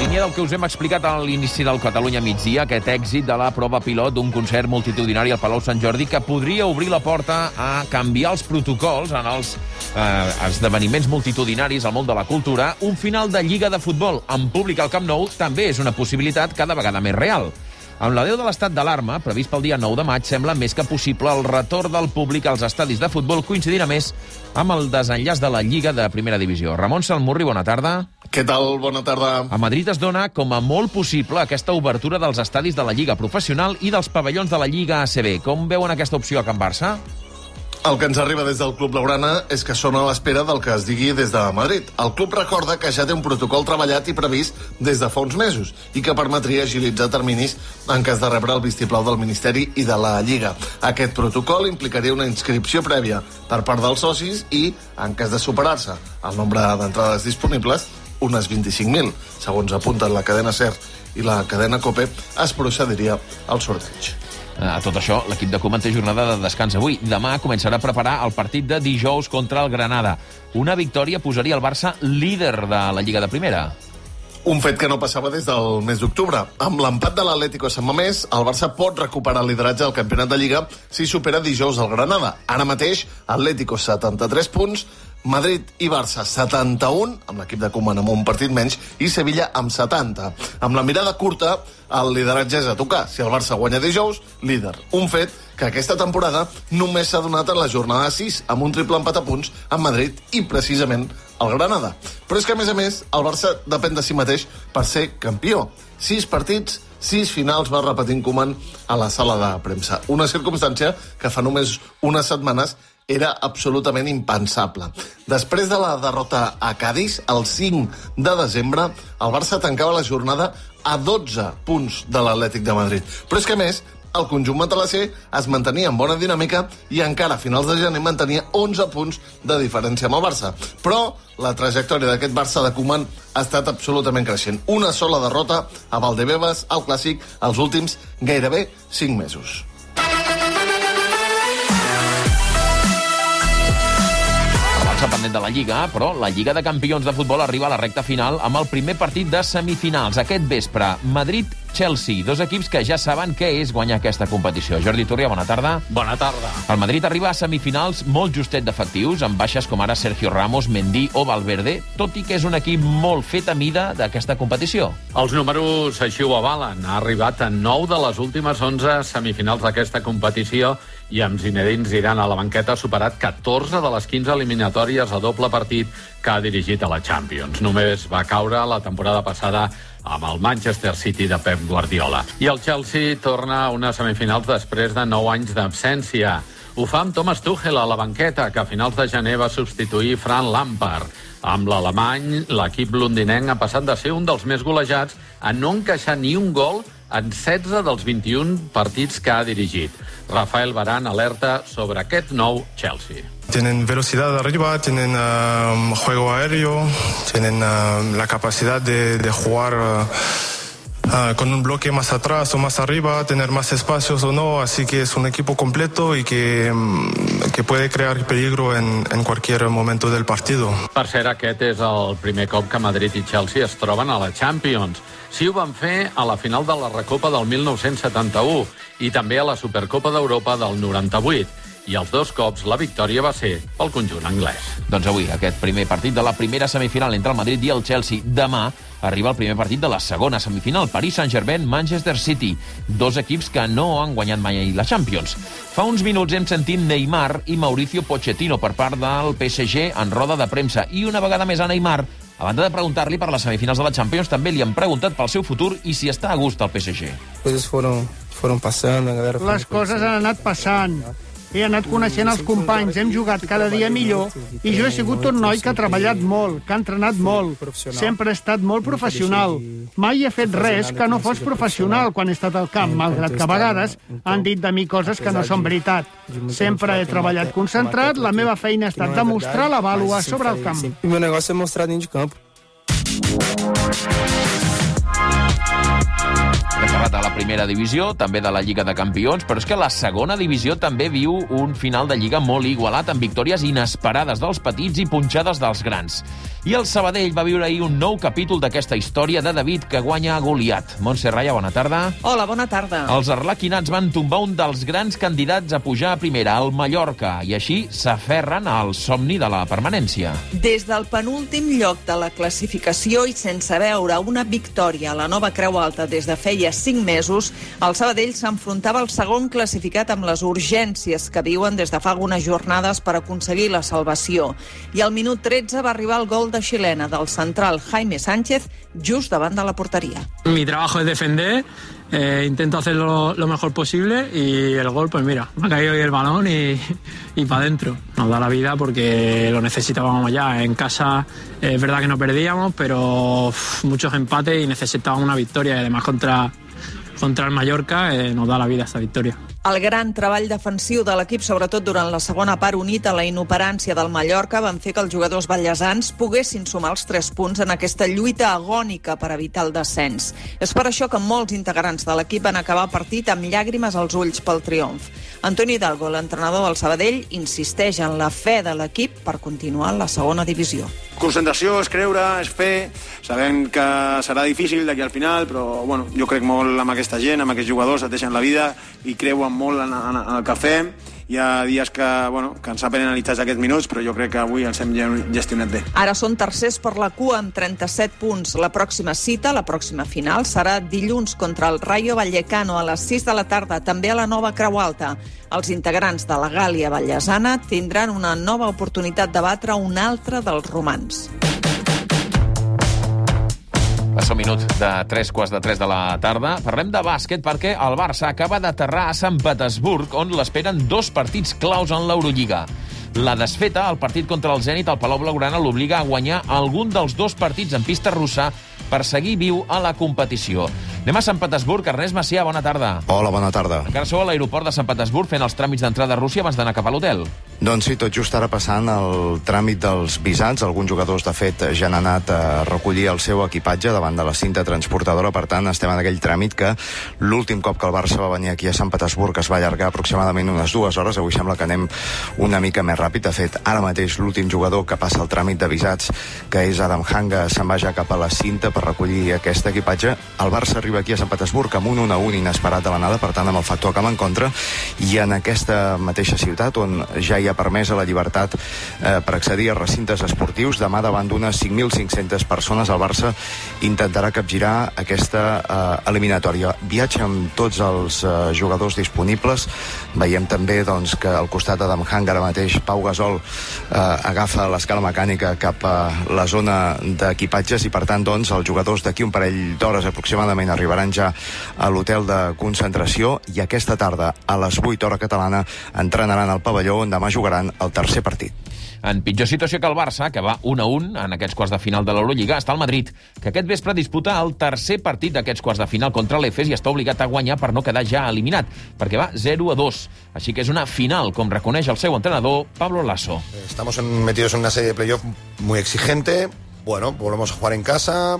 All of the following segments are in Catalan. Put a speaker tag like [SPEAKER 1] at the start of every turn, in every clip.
[SPEAKER 1] línia del que us hem explicat a l'inici del Catalunya migdia, aquest èxit de la prova pilot d'un concert multitudinari al Palau Sant Jordi que podria obrir la porta a canviar els protocols en els esdeveniments multitudinaris al món de la cultura. Un final de Lliga de Futbol amb públic al Camp Nou també és una possibilitat cada vegada més real. Amb l'adeu de l'estat d'alarma, previst pel dia 9 de maig, sembla més que possible el retorn del públic als estadis de futbol, coincidint a més amb el desenllaç de la Lliga de Primera Divisió. Ramon Salmurri, bona tarda.
[SPEAKER 2] Què tal? Bona tarda.
[SPEAKER 1] A Madrid es dona com a molt possible aquesta obertura dels estadis de la Lliga Professional i dels pavellons de la Lliga ACB. Com veuen aquesta opció a Can Barça?
[SPEAKER 2] El que ens arriba des del Club Blaugrana és que són a l'espera del que es digui des de Madrid. El club recorda que ja té un protocol treballat i previst des de fa uns mesos i que permetria agilitzar terminis en cas de rebre el vistiplau del Ministeri i de la Lliga. Aquest protocol implicaria una inscripció prèvia per part dels socis i, en cas de superar-se el nombre d'entrades disponibles, unes 25.000. Segons apunten la cadena SER i la cadena COPE, es procediria al sorteig.
[SPEAKER 1] A tot això, l'equip de Koeman té jornada de descans avui. Demà començarà a preparar el partit de dijous contra el Granada. Una victòria posaria el Barça líder de la Lliga de Primera.
[SPEAKER 2] Un fet que no passava des del mes d'octubre. Amb l'empat de l'Atlético Sant Mamés, el Barça pot recuperar el lideratge del campionat de Lliga si supera dijous el Granada. Ara mateix, Atlético 73 punts, Madrid i Barça 71, amb l'equip de Koeman amb un partit menys, i Sevilla amb 70. Amb la mirada curta, el lideratge és a tocar. Si el Barça guanya dijous, líder. Un fet que aquesta temporada només s'ha donat en la jornada 6, amb un triple empat a punts amb Madrid i, precisament, el Granada. Però és que, a més, el Barça depèn de si mateix per ser campió. 6 partits, 6 finals, va repetint Koeman a la sala de premsa. Una circumstància que fa només unes setmanes era absolutament impensable. Després de la derrota a Cádiz, el 5 de desembre, el Barça tancava la jornada a 12 punts de l'Atlètic de Madrid. Però és que, a més, el conjunt matalasser es mantenia en bona dinàmica i encara a finals de gener mantenia 11 punts de diferència amb el Barça. Però la trajectòria d'aquest Barça de Koeman ha estat absolutament creixent. Una sola derrota a Valdebebas, al Clàssic, els últims gairebé 5 mesos.
[SPEAKER 1] Pendent de la Lliga, però la Lliga de Campions de Futbol arriba a la recta final amb el primer partit de semifinals. Aquest vespre, Madrid-Chelsea, dos equips que ja saben què és guanyar aquesta competició. Jordi Turria, bona tarda.
[SPEAKER 3] Bona tarda.
[SPEAKER 1] El Madrid arriba a semifinals molt justet d'efectius, amb baixes com ara Sergio Ramos, Mendy o Valverde, tot i que és un equip molt fet a mida d'aquesta competició.
[SPEAKER 3] Els números així ho avalen. Ha arribat a 9 de les últimes 11 semifinals d'aquesta competició i amb Zinedine Zidane a la banqueta ha superat 14 de les 15 eliminatòries a doble partit que ha dirigit a la Champions. Només va caure la temporada passada amb el Manchester City de Pep Guardiola. I el Chelsea torna a unes semifinals després de 9 anys d'absència. Ho fa amb Thomas Tuchel a la banqueta, que a finals de gener va substituir Frank Lampard. Amb l'alemany, l'equip londinenc ha passat de ser un dels més golejats a no encaixar ni un gol en 16 dels 21 partits que ha dirigit. Rafael Varane alerta sobre aquest nou Chelsea.
[SPEAKER 4] Tienen velocidad arriba, tienen juego aéreo, tienen la capacidad de jugar con un bloque más atrás o más arriba, tener más espacios o no, así que es un equipo completo y que puede crear peligro en cualquier momento del partido.
[SPEAKER 3] Per cert, aquest és el primer cop que Madrid i Chelsea es troben a la Champions. Sí ho van fer a la final de la Recopa del 1971 i també a la Supercopa d'Europa del 98. I els dos cops la victòria va ser pel conjunt anglès.
[SPEAKER 1] Doncs avui, aquest primer partit de la primera semifinal entre el Madrid i el Chelsea. Demà arriba el primer partit de la segona semifinal, Paris Saint-Germain, Manchester City. Dos equips que no han guanyat mai la Champions. Fa uns minuts hem sentit Neymar i Mauricio Pochettino per part del PSG en roda de premsa. I una vegada més a Neymar, a banda de preguntar-li per les semifinals de la Champions, també li han preguntat pel seu futur i si està a gust al PSG.
[SPEAKER 5] Les coses han anat passant. He anat coneixent els companys, hem jugat cada dia millor i jo he sigut un noi que ha treballat molt, que ha entrenat molt. Sempre he estat molt professional. Mai he fet res que no fos professional quan he estat al camp, malgrat que a vegades han dit de mi coses que no són veritat. Sempre he treballat concentrat, la meva feina ha estat demostrar la vàlua sobre el camp.
[SPEAKER 6] El meu negoci és mostrar dins de camp.
[SPEAKER 1] Hem parlat de la primera divisió, també de la Lliga de Campions, però és que la segona divisió també viu un final de Lliga molt igualat, amb victòries inesperades dels petits i punxades dels grans. I el Sabadell va viure ahir un nou capítol d'aquesta història de David, que guanya a Goliat. Montse Raya, bona tarda.
[SPEAKER 6] Hola, bona tarda.
[SPEAKER 1] Els arlequinats van tombar un dels grans candidats a pujar a primera, el Mallorca, i així s'aferren al somni de la permanència.
[SPEAKER 6] Des del penúltim lloc de la classificació i sense veure una victòria a la nova Creu Alta des de feia 5 mesos, el Sabadell s'enfrontava al segon classificat amb les urgències que viuen des de fa algunes jornades per aconseguir la salvació. I al minut 13 va arribar el gol de xilena del central Jaime Sánchez just davant de la porteria.
[SPEAKER 7] Mi trabajo es defender, intento hacerlo lo mejor posible y el gol, pues mira, me ha caído ahí el balón y para adentro. Nos da la vida porque lo necesitábamos ya. En casa es verdad que no perdíamos, pero muchos empates y necesitábamos una victoria y además contra el Mallorca nos da la vida esta victoria.
[SPEAKER 6] El gran treball defensiu de l'equip, sobretot durant la segona part, unit a la inoperància del Mallorca, van fer que els jugadors ballesans poguessin sumar els 3 punts en aquesta lluita agònica per evitar el descens. És per això que molts integrants de l'equip van acabar el partit amb llàgrimes als ulls pel triomf. Antoni Hidalgo, l'entrenador del Sabadell, insisteix en la fe de l'equip per continuar en la segona divisió.
[SPEAKER 8] Concentració, és creure, és fer. Sabem que serà difícil d'aquí al final, però bueno, jo crec molt amb aquesta gent, amb aquests jugadors, et deixen la vida i creuen molt en el que fem. Hi ha dies que ens ha penalitzat aquests minuts, però jo crec que avui els hem gestionat bé.
[SPEAKER 6] Ara són tercers per la cua amb 37 punts. La pròxima cita, la pròxima final, serà dilluns contra el Rayo Vallecano a les 6 de la tarda, també a la nova Creu Alta. Els integrants de la Gàlia Vallesana tindran una nova oportunitat de batre un altre dels romans.
[SPEAKER 1] Passa un minut de 3:45 de la tarda. Parlem de bàsquet perquè el Barça acaba d'aterrar a Sant Petersburg, on l'esperen 2 partits claus en l'Eurolliga. La desfeta, el partit contra el Zenit al Palau Blaugrana, l'obliga a guanyar algun dels 2 partits en pista russa per seguir viu a la competició. Anem a Sant Petersburg. Ernest Macià, bona tarda.
[SPEAKER 9] Hola, bona tarda.
[SPEAKER 1] Encara sou a l'aeroport de Sant Petersburg fent els tràmits d'entrada a Rússia abans d'anar cap a l'hotel.
[SPEAKER 9] Doncs sí, tot just ara passant el tràmit dels visats. Alguns jugadors, de fet, ja han anat a recollir el seu equipatge davant de la cinta transportadora. Per tant, estem en aquell tràmit que l'últim cop que el Barça va venir aquí a Sant Petersburg es va allargar aproximadament unes 2 hores. Avui sembla que anem una mica més ràpid. De fet, ara mateix l'últim jugador que passa el tràmit de visats, que és Adam Hanga, se'n va ja cap a la cinta per recollir aquest equipatge. El Barça arriba aquí a Sant Petersburg amb un 1-1 inesperat de l'anada, per tant, amb el factor camp en contra, i en aquesta mateixa ciutat, on ja hi ha permesa la llibertat per accedir a recintes esportius, demà davant d'unes 5.500 persones, el Barça intentarà capgirar aquesta eliminatòria. Viatge amb tots els jugadors disponibles. Veiem també que al costat d'Adam Hanga ara mateix Pau Gasol agafa l'escala mecànica cap a la zona d'equipatges i, per tant, els jugadors d'aquí un parell d'hores aproximadament arribaran ja a l'hotel de concentració i aquesta tarda, a les 8 hora catalana, entrenaran al pavelló on demà jugaran el tercer partit.
[SPEAKER 1] En pitjor situació que el Barça, que va 1-1 en aquests quarts de final de l'Eurolliga, està el Madrid, que aquest vespre disputa el tercer partit d'aquests quarts de final contra l'Efes i està obligat a guanyar per no quedar ja eliminat, perquè va 0-2. Així que és una final, com reconeix el seu entrenador, Pablo Lasso.
[SPEAKER 10] Estamos metidos en una serie de playoff muy exigente. Bueno, volvemos a jugar en casa.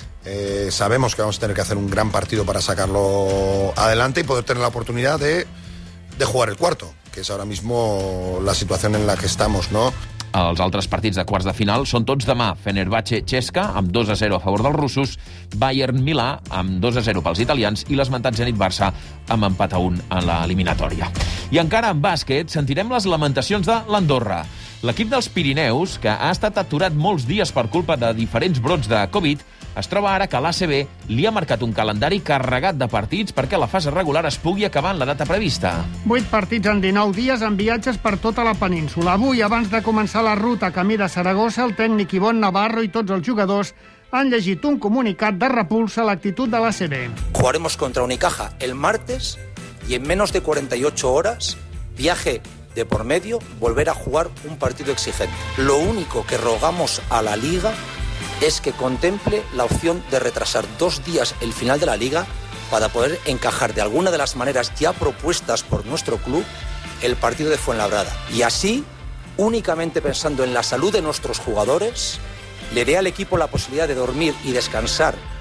[SPEAKER 10] Sabemos que vamos a tener que hacer un gran partido para sacarlo adelante y poder tener la oportunidad de jugar el cuarto, que es ahora mismo la situación en la que estamos, ¿no?
[SPEAKER 1] Els altres partits de quarts de final són tots demà. Fenerbahce-Chesca, amb 2-0 a favor dels russos, Bayern-Milà, amb 2-0 pels italians, i l'esmentat Zenit-Barça, amb empat a 1 en l'eliminatòria. I encara en bàsquet sentirem les lamentacions de l'Andorra. L'equip dels Pirineus, que ha estat aturat molts dies per culpa de diferents brots de Covid, es troba ara que l'ACB li ha marcat un calendari carregat de partits perquè la fase regular es pugui acabar en la data prevista.
[SPEAKER 5] 8 partits en 19 dies amb viatges per tota la península. Avui, abans de començar la ruta camí de Saragossa, el tècnic Ivonne Navarro i tots els jugadors han llegit un comunicat de repulsa a l'actitud de l'ACB.
[SPEAKER 11] Jugaremos contra Unicaja el martes y en menos de 48 horas, viaje de por medio, volver a jugar un partido exigente. Lo único que rogamos a la Liga es que contemple la opción de retrasar 2 días el final de la Liga para poder encajar de alguna de las maneras ya propuestas por nuestro club el partido de Fuenlabrada. Y así, únicamente pensando en la salud de nuestros jugadores, le dé al equipo la posibilidad de dormir y descansar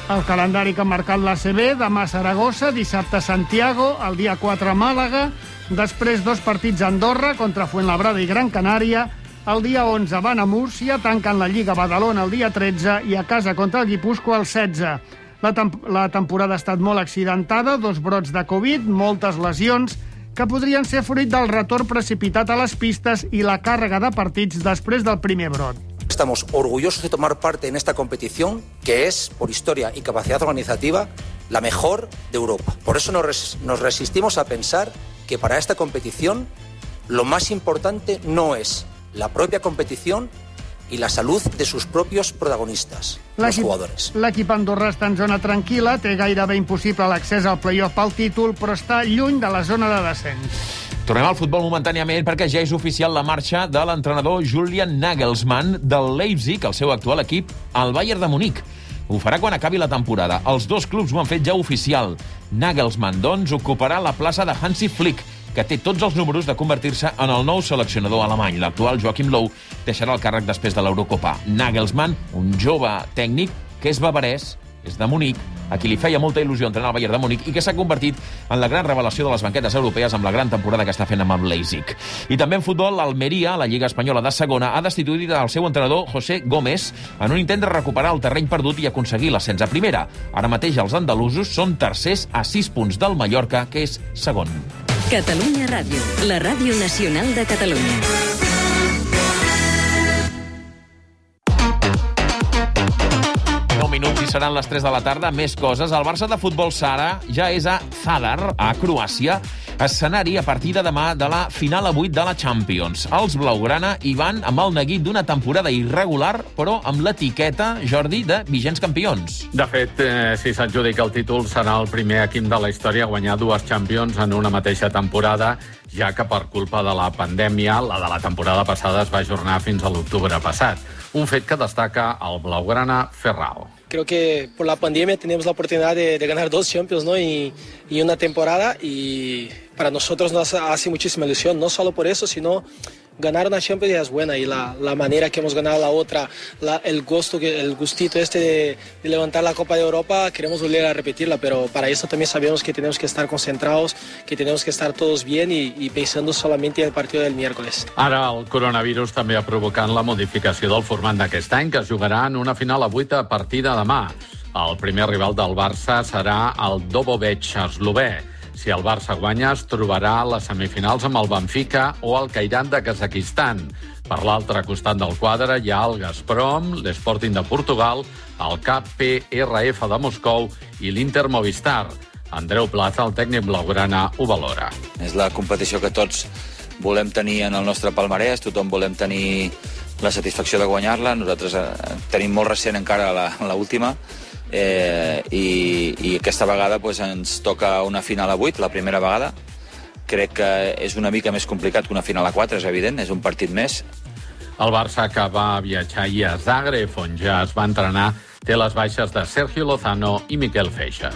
[SPEAKER 5] El calendari que ha marcat l'ACB: demà Saragossa, dissabte Santiago, el dia 4 Màlaga, després 2 partits a Andorra contra Fuenlabrada i Gran Canària, el dia 11 van a Múrcia, tanquen la Lliga Badalona el dia 13 i a casa contra el Guipúscoa el 16. La temporada ha estat molt accidentada, 2 brots de Covid, moltes lesions, que podrien ser fruit del retorn precipitat a les pistes i la càrrega de partits després del primer brot.
[SPEAKER 11] Estamos orgullosos de tomar parte en esta competición, que es, por historia y capacidad organizativa, la mejor de Europa. Por eso nos resistimos a pensar que para esta competición lo más importante no es la propia competición y la salud de sus propios protagonistas, los jugadores.
[SPEAKER 5] L'equip andorrà està en zona tranquil·la, té gairebé impossible l'accés al play-off pel títol, però està lluny de la zona de descens.
[SPEAKER 1] Tornem al futbol momentàniament perquè ja és oficial la marxa de l'entrenador Julian Nagelsmann del Leipzig, el seu actual equip, al Bayern de Munic. Ho farà quan acabi la temporada. Els 2 clubs ho han fet ja oficial. Nagelsmann, doncs, ocuparà la plaça de Hansi Flick, que té tots els números de convertir-se en el nou seleccionador alemany. L'actual Joachim Löw deixarà el càrrec després de l'Eurocopa. Nagelsmann, un jove tècnic que és bavarès, és de Munic, a qui li feia molta il·lusió entrenar el Bayern de Munic i que s'ha convertit en la gran revelació de les banquetes europees amb la gran temporada que està fent amb el Leipzig. I també en futbol, l'Almeria, la Lliga Espanyola de segona, ha destituït el seu entrenador José Gómez en un intent de recuperar el terreny perdut i aconseguir l'ascens a primera. Ara mateix els andalusos són tercers a 6 punts del Mallorca, que és segon.
[SPEAKER 12] Catalunya Ràdio, la ràdio nacional de Catalunya.
[SPEAKER 1] Minuts i seran les 3 de la tarda. Més coses. El Barça de futbol sala ja és a Zadar, a Croàcia, escenari a partir de demà de la final a 8 de la Champions. Els blaugrana hi van amb el neguit d'una temporada irregular, però amb l'etiqueta, Jordi, de vigents campions.
[SPEAKER 3] De fet, si s'adjudica el títol, serà el primer equip de la història a guanyar 2 Champions en una mateixa temporada, ja que per culpa de la pandèmia, la de la temporada passada es va ajornar fins a l'octubre passat. Un fet que destaca el blaugrana Ferrao.
[SPEAKER 13] Creo que por la pandemia tenemos la oportunidad de ganar 2 Champions, ¿no? y una temporada, y para nosotros nos hace muchísima ilusión, no solo por eso, sino ganar una Champions ya es buena, y la manera que hemos ganado la otra, el gustito de levantar la Copa de Europa, queremos volver a repetirla, pero para eso también sabemos que tenemos que estar concentrados, que tenemos que estar todos bien y pensando solamente en el partido del miércoles.
[SPEAKER 3] Ara el coronavirus també ha provocat la modificació del format d'aquest any, que es jugarà en una final a 8 a partir de demà. El primer rival del Barça serà el Dobovec eslové. Si el Barça guanya, es trobarà a les semifinals amb el Benfica o el Kairat de Kazakhstan. Per l'altre costat del quadre hi ha el Gazprom, l'Sporting de Portugal, el KPRF de Moscou i l'Inter Movistar. Andreu Plaza, el tècnic blaugrana, ho valora.
[SPEAKER 14] És la competició que tots volem tenir en el nostre palmarès, tothom volem tenir la satisfacció de guanyar-la. Nosaltres tenim molt recent encara l'última, i aquesta vegada ens toca una final a 8, la primera vegada. Crec que és una mica més complicat que una final a 4, és evident, és un partit més.
[SPEAKER 3] El Barça, que va viatjar ahir a Zagreb, on ja es va entrenar, té les baixes de Sergio Lozano i Miquel Feixas.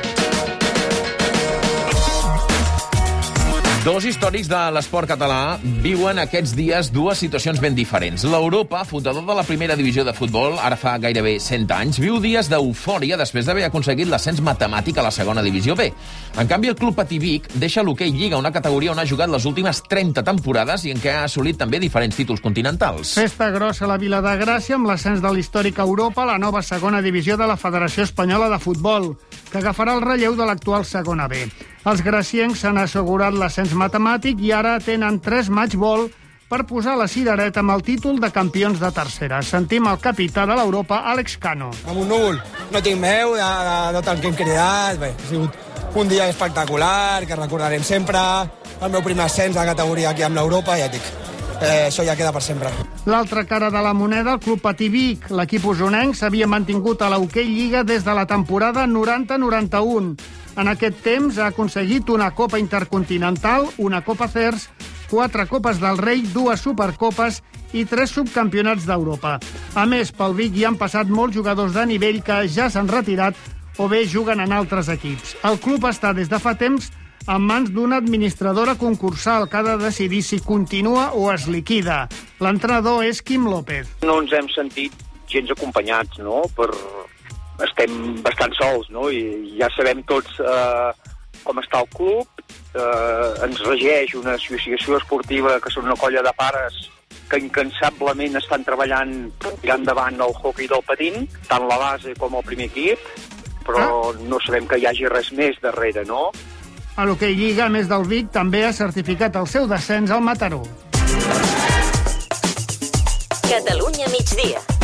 [SPEAKER 1] 2 històrics de l'esport català viuen aquests dies 2 situacions ben diferents. L'Europa, fundador de la primera divisió de futbol, ara fa gairebé 100 anys, viu dies d'eufòria després d'haver aconseguit l'ascens matemàtic a la segona divisió B. En canvi, el Club Patí Vic deixa l'hoquei Lliga, una categoria on ha jugat les últimes 30 temporades i en què ha assolit també diferents títols continentals.
[SPEAKER 5] Festa grossa a la Vila de Gràcia amb l'ascens de l'històrica Europa a la nova segona divisió de la Federació Espanyola de Futbol, que agafarà el relleu de l'actual segona B. Els graciencs s'han assegurat l'ascens matemàtic i ara tenen 3 match-ball per posar la cirereta amb el títol de campions de tercera. Sentim el capità de l'Europa, Àlex Cano.
[SPEAKER 15] Amb un núvol. No tinc meu de tot el que hem cridat. Bé, ha sigut un dia espectacular, que recordarem sempre. El meu primer ascens de categoria aquí amb l'Europa, ja dic. Això ja queda per sempre.
[SPEAKER 5] L'altra cara de la moneda, el Club Patí Vic. L'equip usonenc s'havia mantingut a l'hoquei Lliga des de la temporada 90-91. En aquest temps ha aconseguit una Copa Intercontinental, una Copa CERS, 4 Copes del Rei, 2 Supercopes i 3 subcampionats d'Europa. A més, pel Vic hi han passat molts jugadors de nivell que ja s'han retirat o bé juguen en altres equips. El club està des de fa temps en mans d'una administradora concursal que ha de decidir si continua o es liquida. L'entrenador és Quim López.
[SPEAKER 16] No ens hem sentit gens acompanyats, no?, estem bastant sols, no? I ja sabem tots com està el club, ens regeix una associació esportiva que són una colla de pares que incansablement estan treballant per tirar endavant el hoquei del patín, tant la base com el primer equip, però no sabem que hi hagi res més darrere, no?
[SPEAKER 5] A l'hoquei Lliga, a més del Vic, també ha certificat el seu descens al Mataró.
[SPEAKER 12] Catalunya migdia.